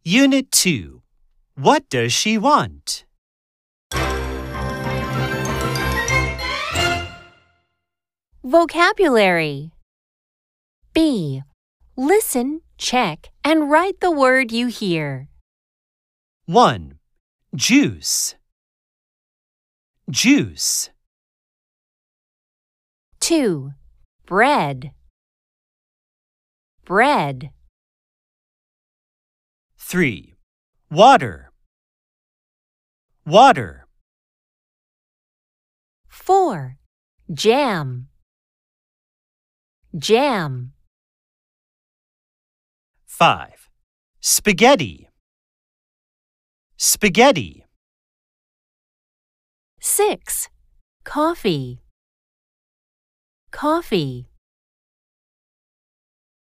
Unit 2. What does she want? Vocabulary. B. Listen, check, and write the word you hear. 1. Juice. Juice. 2. Bread. Bread. 3. Water. Water. 4. Jam. Jam. 5. Spaghetti. Spaghetti. 6. Coffee. Coffee.